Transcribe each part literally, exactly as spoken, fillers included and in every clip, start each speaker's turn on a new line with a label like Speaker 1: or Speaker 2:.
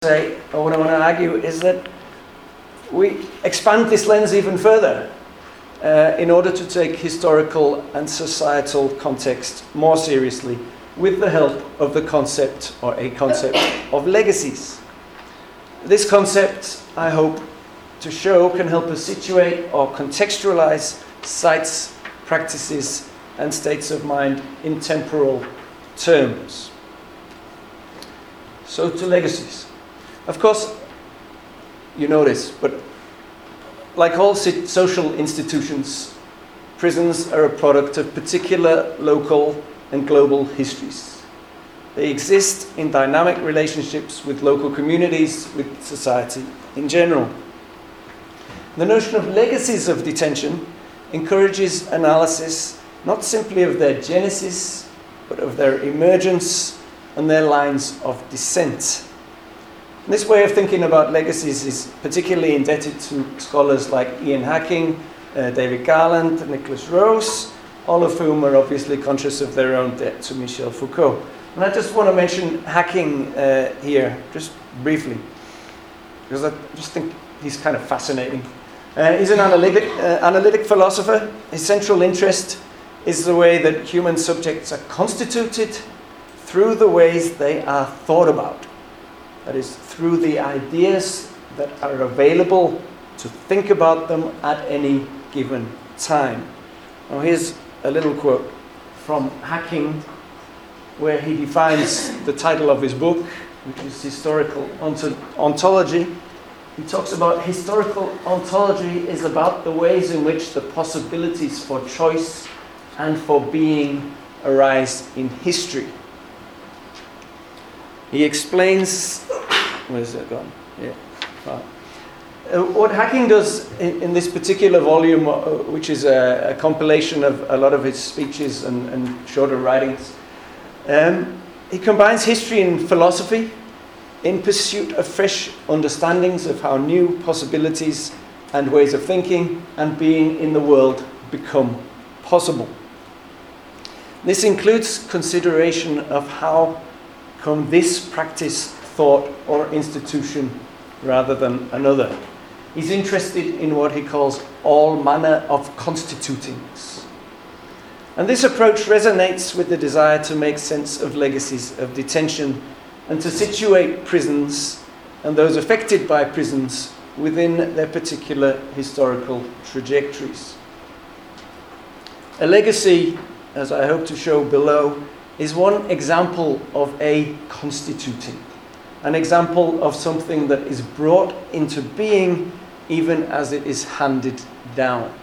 Speaker 1: say, or what I want to argue, is that we expand this lens even further uh, in order to take historical and societal context more seriously with the help of the concept, or a concept, of legacies. This concept, I hope to show, can help us situate or contextualize sites, practices, and states of mind in temporal terms. So to legacies. Of course, you know this, but like all social institutions, prisons are a product of particular local and global histories. They exist in dynamic relationships with local communities, with society in general. The notion of legacies of detention encourages analysis not simply of their genesis, but of their emergence and their lines of descent. And this way of thinking about legacies is particularly indebted to scholars like Ian Hacking, uh, David Garland, Nicholas Rose, all of whom are obviously conscious of their own debt to Michel Foucault. And I just want to mention Hacking uh, here, just briefly, because I just think he's kind of fascinating. Uh, he's an analytic, uh, analytic philosopher. His central interest is the way that human subjects are constituted through the ways they are thought about. That is, through the ideas that are available to think about them at any given time. Now here's a little quote from Hacking, where he defines the title of his book, which is Historical Ont- Ontology. He talks about historical ontology is about the ways in which the possibilities for choice and for being arise in history. He explains, where's that gone? Yeah. Right. Uh, what Hacking does in, in this particular volume, uh, which is a, a compilation of a lot of his speeches and, and shorter writings, um, he combines history and philosophy in pursuit of fresh understandings of how new possibilities and ways of thinking and being in the world become possible. This includes consideration of how come this practice, thought, or institution rather than another. He's interested in what he calls all manner of constitutings. And this approach resonates with the desire to make sense of legacies of detention and to situate prisons and those affected by prisons within their particular historical trajectories. A legacy, as I hope to show below, is one example of a constituting, an example of something that is brought into being even as it is handed down.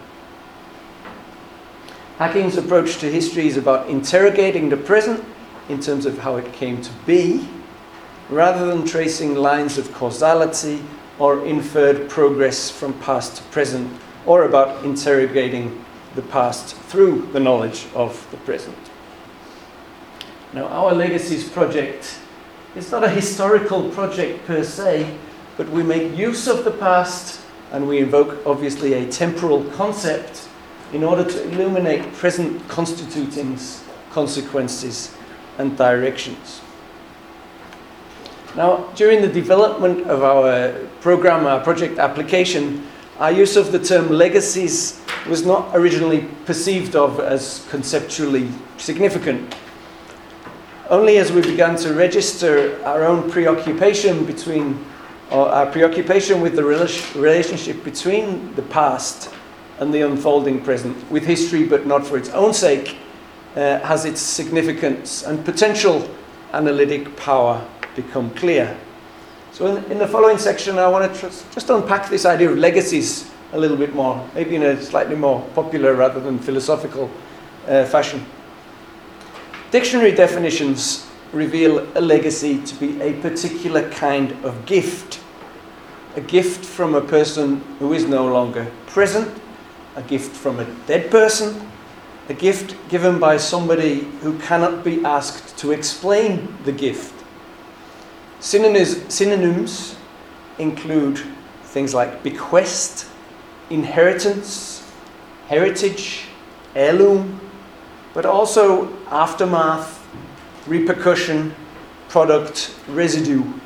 Speaker 1: Hacking's approach to history is about interrogating the present in terms of how it came to be, rather than tracing lines of causality or inferred progress from past to present, or about interrogating the past through the knowledge of the present. Now, our Legacies project is not a historical project per se, but we make use of the past and we invoke, obviously, a temporal concept in order to illuminate present constitutings, consequences, and directions. Now, during the development of our program, our project application, our use of the term legacies was not originally perceived of as conceptually significant. Only as we began to register our own preoccupation between, or our preoccupation with the relationship between the past and the unfolding present, with history but not for its own sake, uh, has its significance and potential analytic power become clear. So in, in the following section, I want to just, just unpack this idea of legacies a little bit more, maybe in a slightly more popular rather than philosophical uh, fashion. Dictionary definitions reveal a legacy to be a particular kind of gift. A gift from a person who is no longer present, a gift from a dead person, a gift given by somebody who cannot be asked to explain the gift. Synonyms, synonyms include things like bequest, inheritance, heritage, heirloom, but also aftermath, repercussion, product, residue,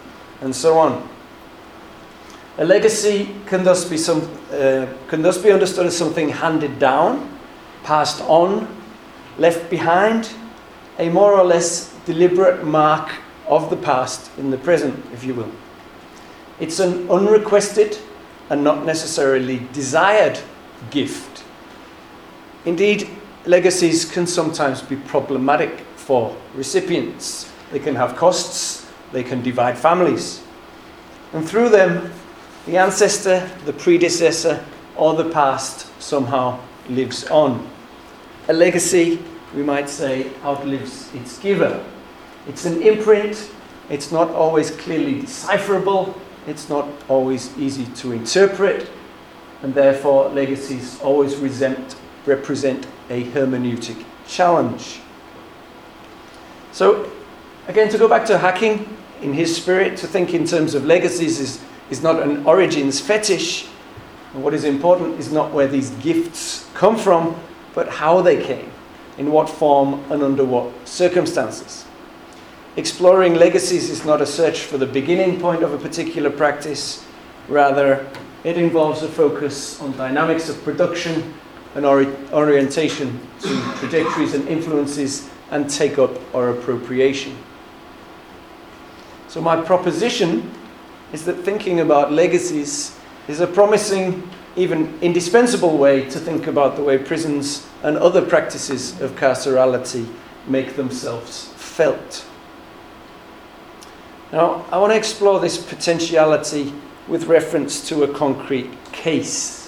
Speaker 1: and so on. A legacy can thus be some uh, can thus be understood as something handed down, passed on, left behind, a more or less deliberate mark of the past in the present, if you will. It's an unrequested and not necessarily desired gift. Indeed, legacies can sometimes be problematic for recipients. They can have costs, they can divide families. And through them, the ancestor, the predecessor, or the past somehow lives on. A legacy, we might say, outlives its giver. It's an imprint, it's not always clearly decipherable, it's not always easy to interpret, and therefore legacies always resent, represent a hermeneutic challenge. So, again, to go back to Hacking, in his spirit, to think in terms of legacies is, is not an origins fetish. And what is important is not where these gifts come from, but how they came, in what form and under what circumstances. Exploring legacies is not a search for the beginning point of a particular practice. Rather, it involves a focus on dynamics of production and ori- orientation to trajectories and influences and take-up or appropriation. So my proposition is that thinking about legacies is a promising, even indispensable way to think about the way prisons and other practices of carcerality make themselves felt. Now, I want to explore this potentiality with reference to a concrete case.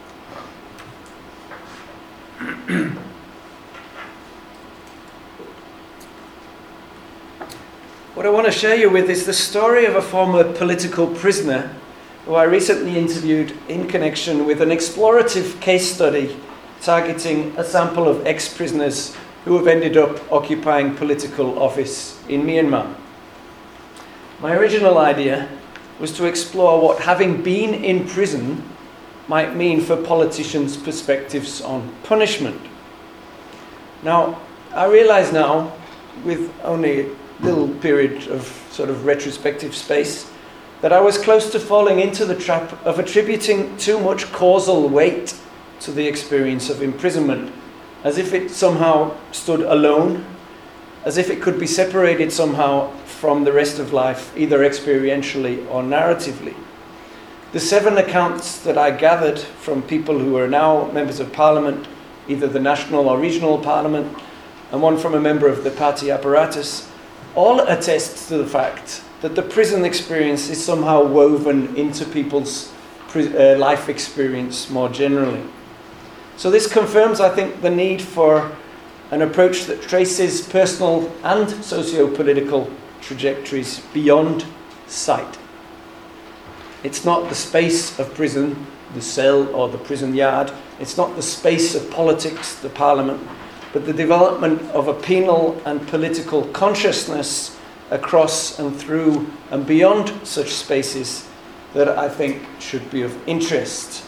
Speaker 1: What I want to share you with is the story of a former political prisoner who I recently interviewed in connection with an explorative case study targeting a sample of ex-prisoners who have ended up occupying political office in Myanmar. My original idea was to explore what having been in prison might mean for politicians' perspectives on punishment. Now, I realise now, with only a little period of sort of retrospective space, that I was close to falling into the trap of attributing too much causal weight to the experience of imprisonment, as if it somehow stood alone, as if it could be separated somehow from the rest of life, either experientially or narratively. The seven accounts that I gathered from people who are now members of parliament, either the national or regional parliament, and one from a member of the party apparatus, all attest to the fact that the prison experience is somehow woven into people's uh, life experience more generally. So this confirms, I think, the need for an approach that traces personal and socio-political trajectories beyond sight. It's not the space of prison, the cell or the prison yard. It's not the space of politics, the parliament, but the development of a penal and political consciousness across and through and beyond such spaces that I think should be of interest.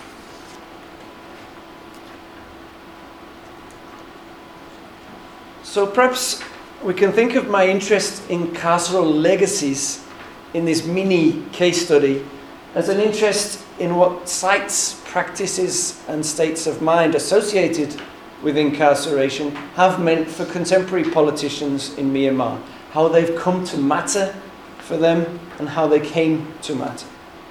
Speaker 1: So perhaps we can think of my interest in carceral legacies in this mini case study as an interest in what sites, practices and states of mind associated with incarceration have meant for contemporary politicians in Myanmar, how they've come to matter for them and how they came to matter.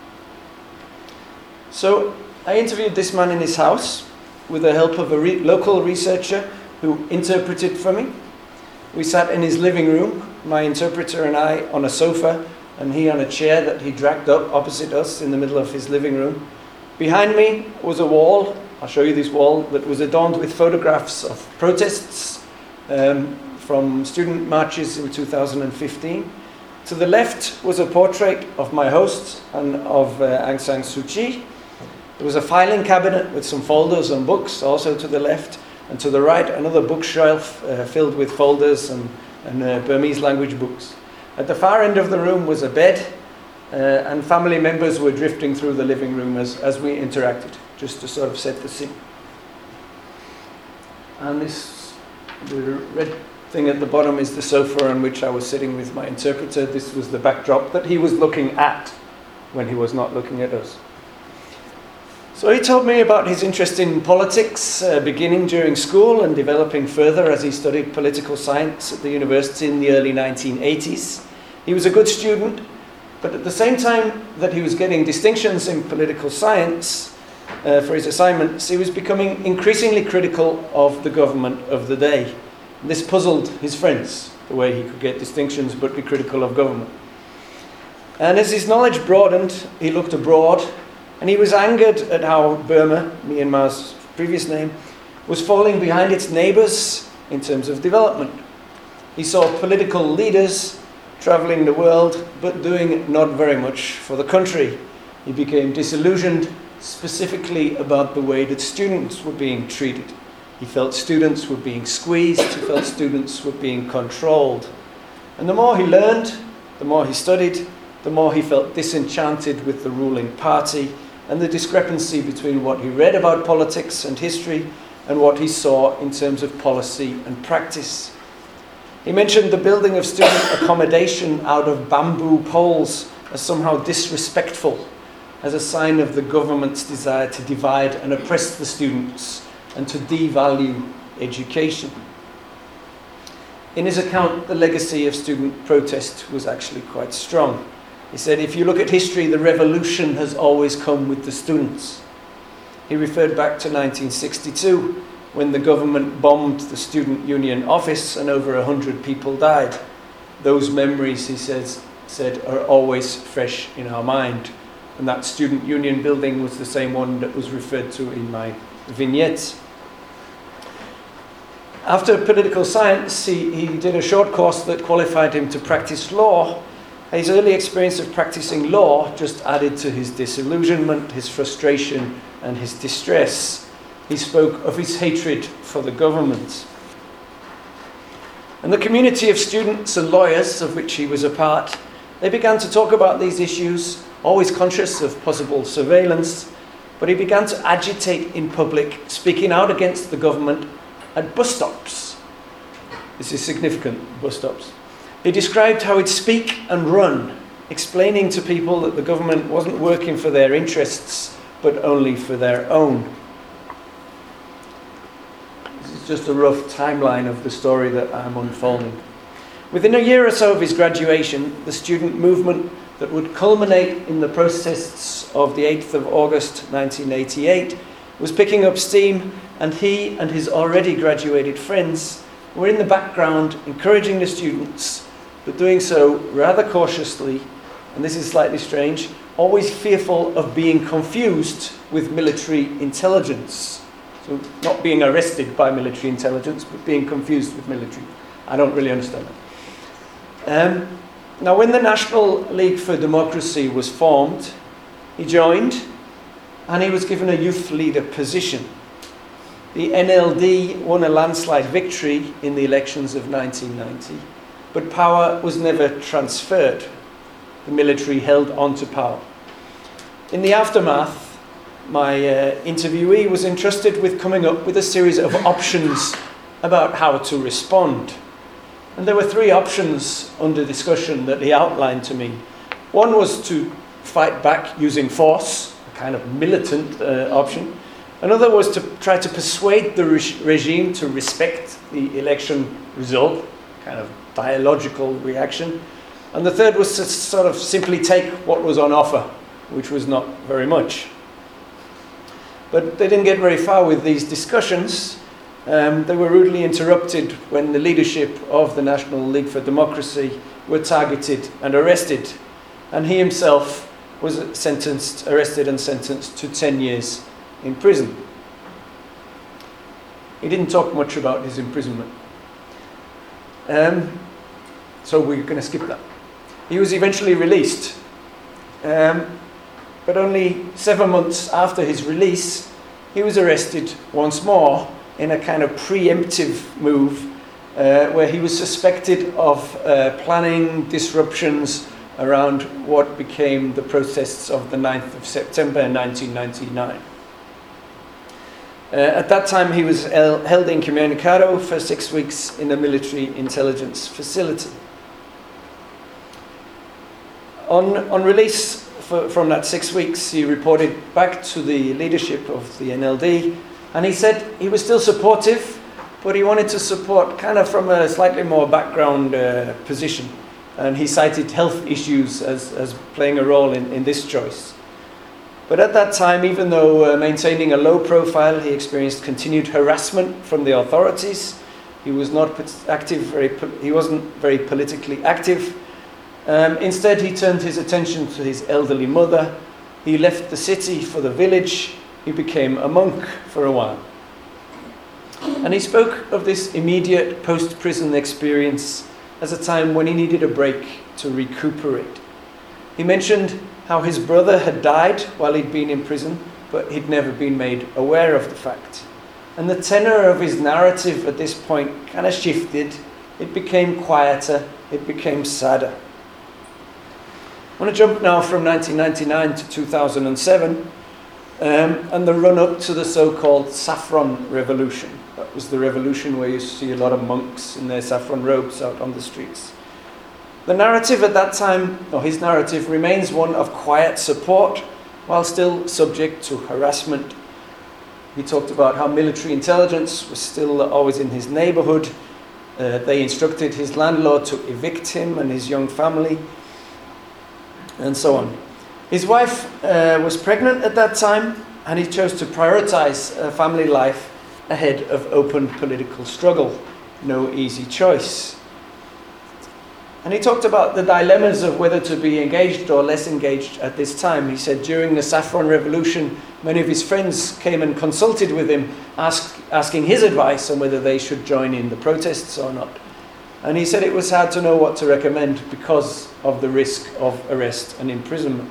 Speaker 1: So I interviewed this man in his house with the help of a re- local researcher who interpreted for me. We sat in his living room, my interpreter and I on a sofa, and he on a chair that he dragged up opposite us in the middle of his living room. Behind me was a wall, I'll show you this wall, that was adorned with photographs of protests um, from student marches in two thousand fifteen. To the left was a portrait of my host and of uh, Aung San Suu Kyi. There was a filing cabinet with some folders and books also to the left. And to the right, another bookshelf uh, filled with folders and, and uh, Burmese language books. At the far end of the room was a bed, uh, and family members were drifting through the living room as, as we interacted, just to sort of set the scene. And this, the red thing at the bottom is the sofa on which I was sitting with my interpreter. This was the backdrop that he was looking at when he was not looking at us. So he told me about his interest in politics, uh, beginning during school and developing further as he studied political science at the university in the early nineteen eighties. He was a good student, but at the same time that he was getting distinctions in political science uh, for his assignments, he was becoming increasingly critical of the government of the day. This puzzled his friends, the way he could get distinctions but be critical of government. And as his knowledge broadened, he looked abroad, and he was angered at how Burma, Myanmar's previous name, was falling behind its neighbours in terms of development. He saw political leaders travelling the world, but doing not very much for the country. He became disillusioned, specifically about the way that students were being treated. He felt students were being squeezed, he felt students were being controlled. And the more he learned, the more he studied, the more he felt disenchanted with the ruling party and the discrepancy between what he read about politics and history and what he saw in terms of policy and practice. He mentioned the building of student accommodation out of bamboo poles as somehow disrespectful, as a sign of the government's desire to divide and oppress the students and to devalue education. In his account, the legacy of student protest was actually quite strong. He said, if you look at history, the revolution has always come with the students. He referred back to nineteen sixty-two, when the government bombed the student union office and over a hundred people died. Those memories, he says, said, are always fresh in our mind. And that student union building was the same one that was referred to in my vignettes. After political science, he, he did a short course that qualified him to practice law. His early experience of practicing law just added to his disillusionment, his frustration, and his distress. He spoke of his hatred for the government. And the community of students and lawyers, of which he was a part, they began to talk about these issues, always conscious of possible surveillance, but he began to agitate in public, speaking out against the government at bus stops. This is significant, bus stops. He described how he'd speak and run, explaining to people that the government wasn't working for their interests, but only for their own. This is just a rough timeline of the story that I'm unfolding. Within a year or so of his graduation, the student movement that would culminate in the protests of the eighth of August nineteen eighty-eight was picking up steam, and he and his already graduated friends were in the background encouraging the students, but doing so rather cautiously, and this is slightly strange, always fearful of being confused with military intelligence. So not being arrested by military intelligence, but being confused with military. I don't really understand that. Um, now, when the National League for Democracy was formed, he joined, and he was given a youth leader position. The N L D won a landslide victory in the elections of nineteen ninety, but power was never transferred. The military held on to power. In the aftermath, my uh, interviewee was entrusted with coming up with a series of options about how to respond. And there were three options under discussion that he outlined to me. One was to fight back using force, a kind of militant uh, option. Another was to try to persuade the re- regime to respect the election result, kind of dialogical reaction. And the third was to sort of simply take what was on offer, which was not very much. But they didn't get very far with these discussions. Um, they were rudely interrupted when the leadership of the National League for Democracy were targeted and arrested. And he himself was sentenced, arrested and sentenced to ten years in prison. He didn't talk much about his imprisonment. Um, so we're going to skip that. He was eventually released. Um, but only seven months after his release, he was arrested once more in a kind of preemptive move uh, where he was suspected of uh, planning disruptions around what became the protests of the ninth of September nineteen ninety-nine. Uh, at that time, he was el- held incommunicado for six weeks in a military intelligence facility. On, on release for, from that six weeks, he reported back to the leadership of the N L D, and he said he was still supportive, but he wanted to support kind of from a slightly more background uh, position. And he cited health issues as, as playing a role in, in this choice. But at that time, even though uh, maintaining a low profile, he experienced continued harassment from the authorities. He was not active, very, he wasn't very politically active. Um, instead, he turned his attention to his elderly mother. He left the city for the village. He became a monk for a while. And he spoke of this immediate post-prison experience as a time when he needed a break to recuperate. He mentioned how his brother had died while he'd been in prison, but he'd never been made aware of the fact. And the tenor of his narrative at this point kind of shifted. It became quieter, it became sadder. I want to jump now from nineteen ninety-nine to two thousand seven, um, and the run-up to the so-called Saffron Revolution. That was the revolution where you see a lot of monks in their saffron robes out on the streets. The narrative at that time, or his narrative, remains one of quiet support while still subject to harassment. He talked about how military intelligence was still always in his neighborhood. Uh, they instructed his landlord to evict him and his young family, and so on. His wife uh, was pregnant at that time, and he chose to prioritize uh, family life ahead of open political struggle. No easy choice. And he talked about the dilemmas of whether to be engaged or less engaged at this time. He said during the Saffron Revolution, many of his friends came and consulted with him, ask, asking his advice on whether they should join in the protests or not. And he said it was hard to know what to recommend because of the risk of arrest and imprisonment.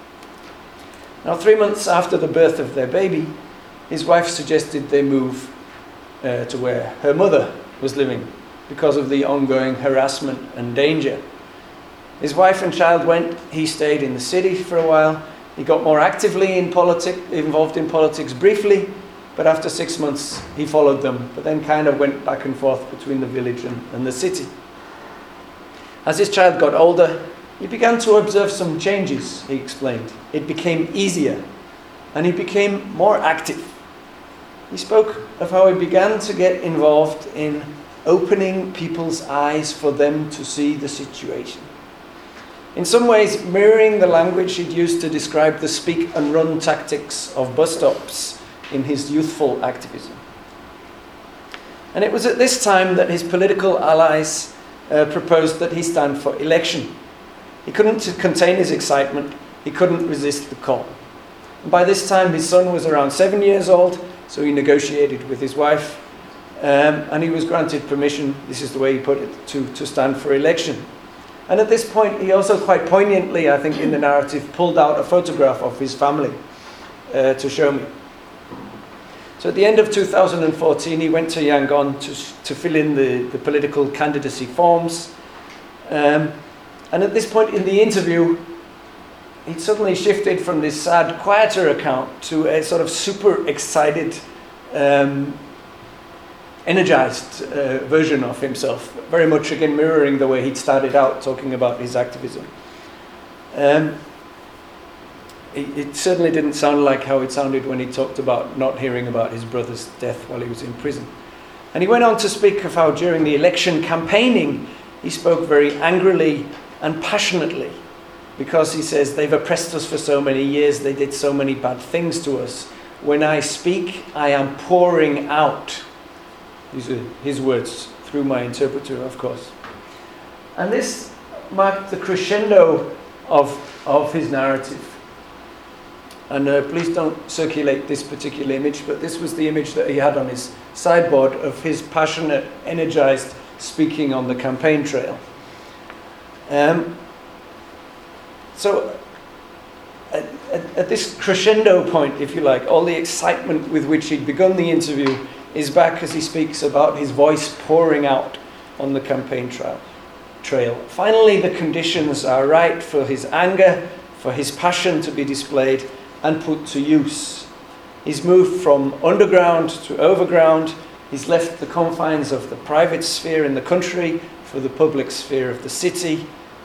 Speaker 1: Now, three months after the birth of their baby, his wife suggested they move uh, to where her mother was living because of the ongoing harassment and danger. His wife and child went. He stayed in the city for a while. He got more actively in politic, involved in politics briefly, but after six months he followed them, but then kind of went back and forth between the village and, and the city. As his child got older, he began to observe some changes, he explained. It became easier, and he became more active. He spoke of how he began to get involved in opening people's eyes for them to see the situation. In some ways, mirroring the language he'd used to describe the speak and run tactics of bus stops in his youthful activism. And it was at this time that his political allies uh, proposed that he stand for election. He couldn't contain his excitement. He couldn't resist the call. And by this time, his son was around seven years old, so he negotiated with his wife, um, and he was granted permission, this is the way he put it, to, to stand for election. And at this point, he also quite poignantly, I think in the narrative, pulled out a photograph of his family uh, to show me. So at the end of two thousand fourteen, he went to Yangon to, to fill in the, the political candidacy forms. Um, and at this point in the interview, he'd suddenly shifted from this sad, quieter account to a sort of super excited, um, energized uh, version of himself, very much again mirroring the way he'd started out talking about his activism. Um, it, it certainly didn't sound like how it sounded when he talked about not hearing about his brother's death while he was in prison. And he went on to speak of how during the election campaigning, he spoke very angrily and passionately, because he says, they've oppressed us for so many years, they did so many bad things to us. When I speak, I am pouring out. These are his words, through my interpreter, of course. And this marked the crescendo of, of his narrative. And uh, please don't circulate this particular image, but this was the image that he had on his sideboard of his passionate, energized speaking on the campaign trail. Um, so, at, at, at this crescendo point, if you like, all the excitement with which he'd begun the interview is back as he speaks about his voice pouring out on the campaign trail. trail. Finally, the conditions are right for his anger, for his passion to be displayed and put to use. He's moved from underground to overground. He's left the confines of the private sphere in the country for the public sphere of the city.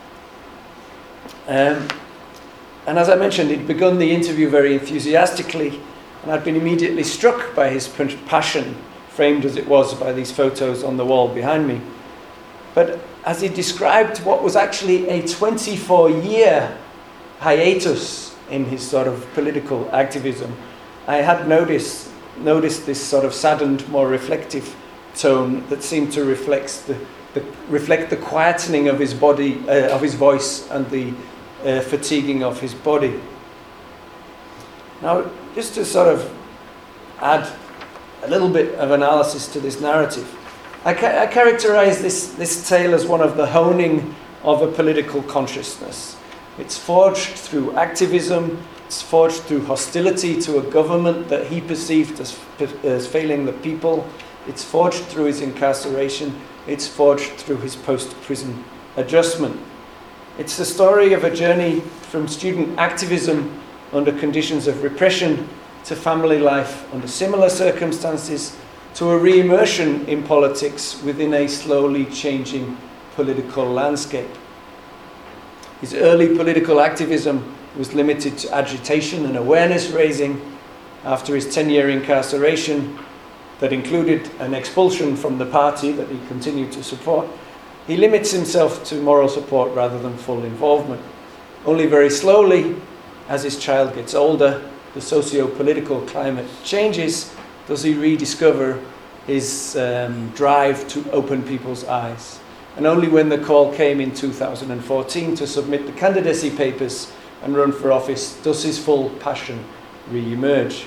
Speaker 1: Um, and as I mentioned, he'd begun the interview very enthusiastically, and I'd been immediately struck by his passion, framed as it was by these photos on the wall behind me. But as he described what was actually a twenty-four year hiatus in his sort of political activism, I had noticed, noticed this sort of saddened, more reflective tone that seemed to reflect the, the, reflect the quietening of his body, uh, of his voice, and the uh, fatiguing of his body. Now, just to sort of add a little bit of analysis to this narrative, I, ca- I characterize this, this tale as one of the honing of a political consciousness. It's forged through activism, it's forged through hostility to a government that he perceived as, as failing the people, it's forged through his incarceration, it's forged through his post-prison adjustment. It's the story of a journey from student activism under conditions of repression to family life under similar circumstances, to a re-immersion in politics within a slowly changing political landscape. His early political activism was limited to agitation and awareness raising. After his ten-year incarceration that included an expulsion from the party that he continued to support, he limits himself to moral support rather than full involvement. Only very slowly, as his child gets older, the socio-political climate changes, does he rediscover his um, drive to open people's eyes. And only when the call came in two thousand fourteen to submit the candidacy papers and run for office does his full passion re-emerge.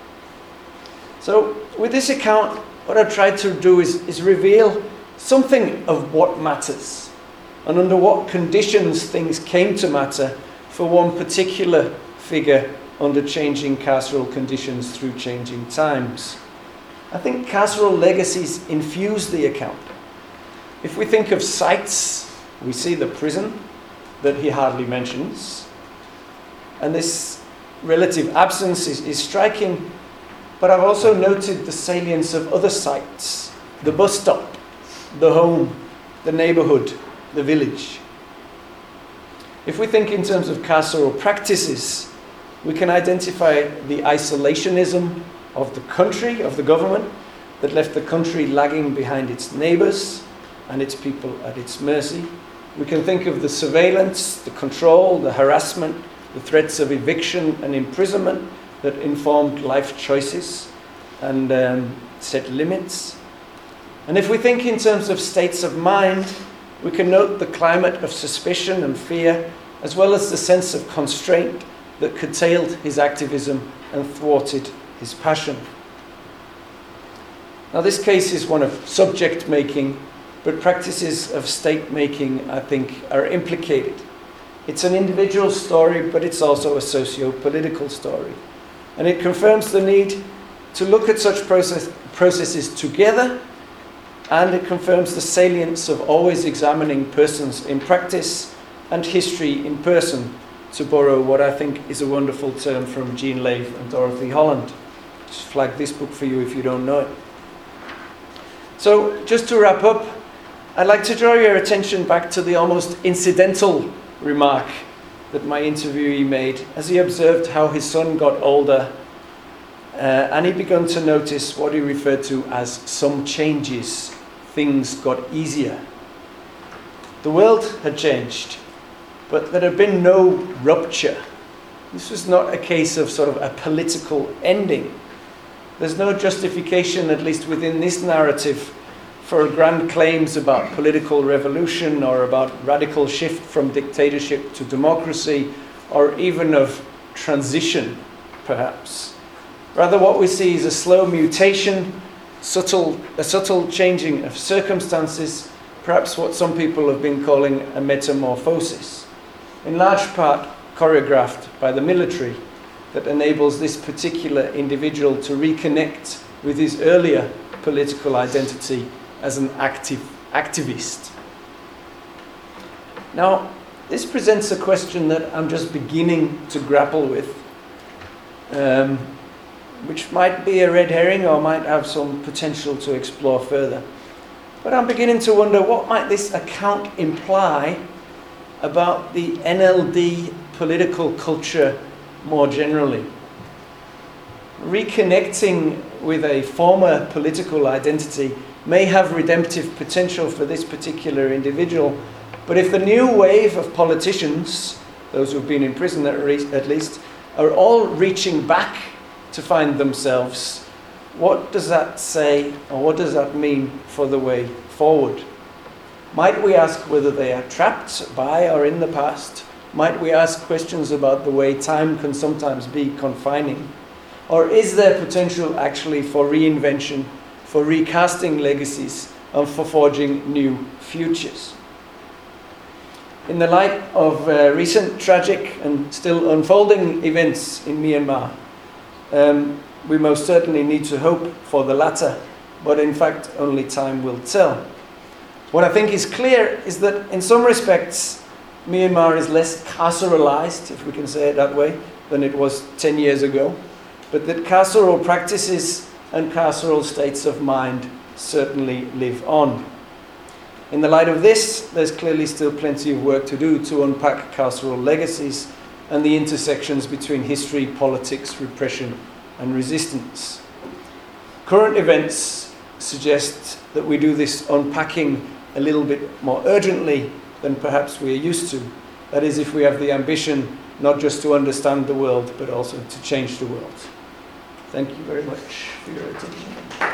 Speaker 1: So with this account, what I've tried to do is, is reveal something of what matters and under what conditions things came to matter for one particular figure under changing carceral conditions through changing times. I think carceral legacies infuse the account. If we think of sites, we see the prison that he hardly mentions. And this relative absence is, is striking, but I've also noted the salience of other sites. The bus stop, the home, the neighbourhood, the village. If we think in terms of carceral practices, we can identify the isolationism of the country, of the government, that left the country lagging behind its neighbours and its people at its mercy. We can think of the surveillance, the control, the harassment, the threats of eviction and imprisonment that informed life choices and um, set limits. And if we think in terms of states of mind, we can note the climate of suspicion and fear, as well as the sense of constraint that curtailed his activism and thwarted his passion. Now, this case is one of subject making, but practices of state making, I think, are implicated. It's an individual story, but it's also a socio-political story. And it confirms the need to look at such process, processes together, and it confirms the salience of always examining persons in practice and history in person, to borrow what I think is a wonderful term from Jean Lave and Dorothy Holland. Just flag this book for you if you don't know it. So, just to wrap up, I'd like to draw your attention back to the almost incidental remark that my interviewee made as he observed how his son got older uh, and he began to notice what he referred to as some changes. Things got easier. The world had changed, but there had been no rupture. This was not a case of sort of a political ending. There's no justification, at least within this narrative, for grand claims about political revolution or about radical shift from dictatorship to democracy, or even of transition, perhaps. Rather, what we see is a slow mutation, subtle, a subtle changing of circumstances, perhaps what some people have been calling a metamorphosis, in large part choreographed by the military, that enables this particular individual to reconnect with his earlier political identity as an active activist. Now, this presents a question that I'm just beginning to grapple with. Um, which might be a red herring or might have some potential to explore further. But I'm beginning to wonder, what might this account imply about the N L D political culture more generally? Reconnecting with a former political identity may have redemptive potential for this particular individual, but if the new wave of politicians, those who've been in prison at, re- at least, are all reaching back to find themselves, what does that say, or what does that mean for the way forward? Might we ask whether they are trapped by or in the past? Might we ask questions about the way time can sometimes be confining? Or is there potential actually for reinvention, for recasting legacies, and for forging new futures? In the light of uh, recent tragic and still unfolding events in Myanmar, um, we most certainly need to hope for the latter, but in fact only time will tell. What I think is clear is that in some respects Myanmar is less carceralized, if we can say it that way, than it was ten years ago, but that carceral practices and carceral states of mind certainly live on. In the light of this, there's clearly still plenty of work to do to unpack carceral legacies and the intersections between history, politics, repression, and resistance. Current events suggest that we do this unpacking a little bit more urgently than perhaps we are used to. That is, if we have the ambition not just to understand the world, but also to change the world. Thank you very much for your attention.